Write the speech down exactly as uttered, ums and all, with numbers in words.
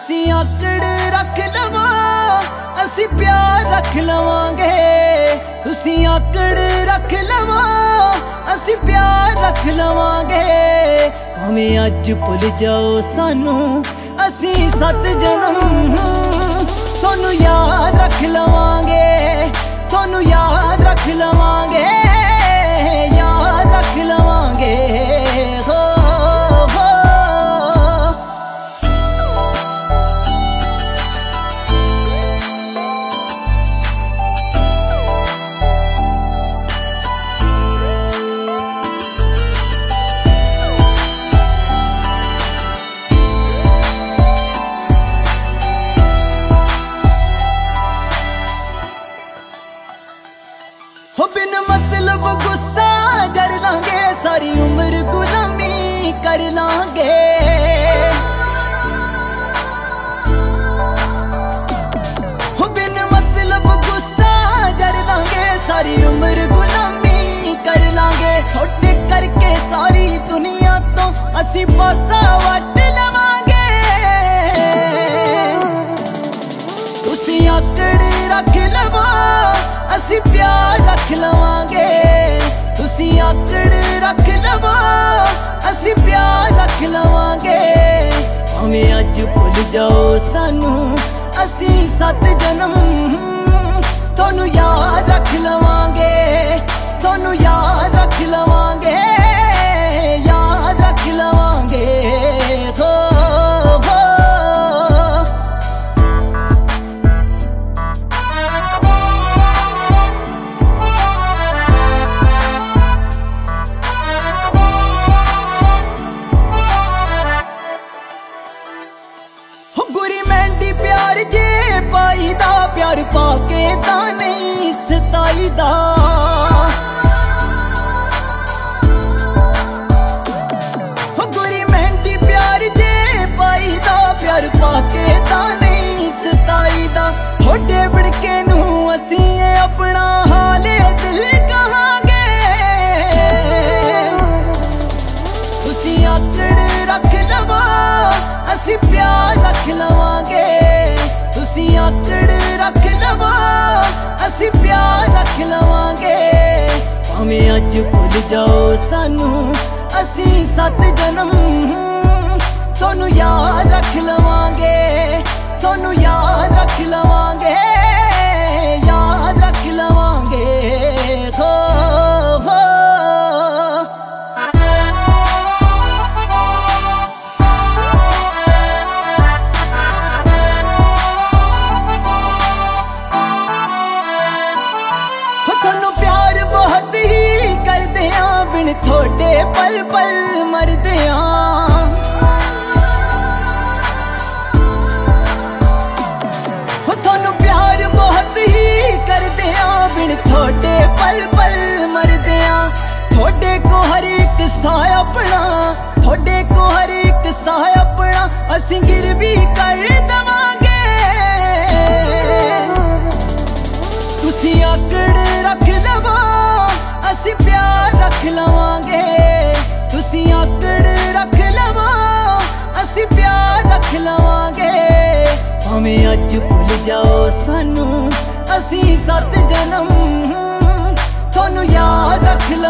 तुसी आकड़ रख लवा असी प्यार रख लवांगे। तुसी आकड़ रख लवा असी प्यार रख लवांगे। भावें अज भुल जाओ सानू असी सत जन्म थोनू याद रख लवांगे। थोनू याद रख लवांगे, याद रख लवांगे। हो हो हो बिन मतलब गुस्सा कर लांगे, सारी उम्र गुलामी कर लांगे। हो बिन मतलब गुस्सा कर लांगे, सारी उम्र गुलामी कर लांगे। थोड़े करके सारी दुनिया तो असी पासा वट लवांगे। तुसी आकड़ रख लवा असी प्यार रख लवांगे। तुसी आकड़ रख लवा असी प्यार रख लवांगे। भावें अज भुल जाओ सानू असी सत जन्म थोनू याद रख लवांगे। थोनू याद रख लवांगे, याद रख लवांगे। हो हो प्यार जे पाई दा, प्यार पाके ता नहीं सताई दा। हो गुरी मेहंदी प्यार जे पाई दा, प्यार पाके ता नहीं सताई दा। थोड़े बड़के नू असी अपना हाले दिल कहांगे। तुसी आकड़ रख लवा असी प्यार रख लवांगे। तुसी आकड़ रख लवा असी प्यार रख लवांगे। भावें अज भुल जाओ सानू असी सत जन्म थोनू याद रख लवांगे। थोनू याद रख लवांगे, याद रख लवांगे। हो हो बिन थोड़े पल पल मरदे हो। थोनू प्यार बहुत ही करदे बिन थोड़े पल पल मरदे। थोड़े को हर एक साह अपना, थोड़े को हर एक साह अपना असी गिरवी कर दवांगे। तुसी आकड़ रख लवा असी प्यार रख लवांगे। तुसी आकड़ रख लवा असी प्यार रख लवांगे। भावें अज भुल जाओ सानू असी सत जन्म थोनू याद रख लवांगे।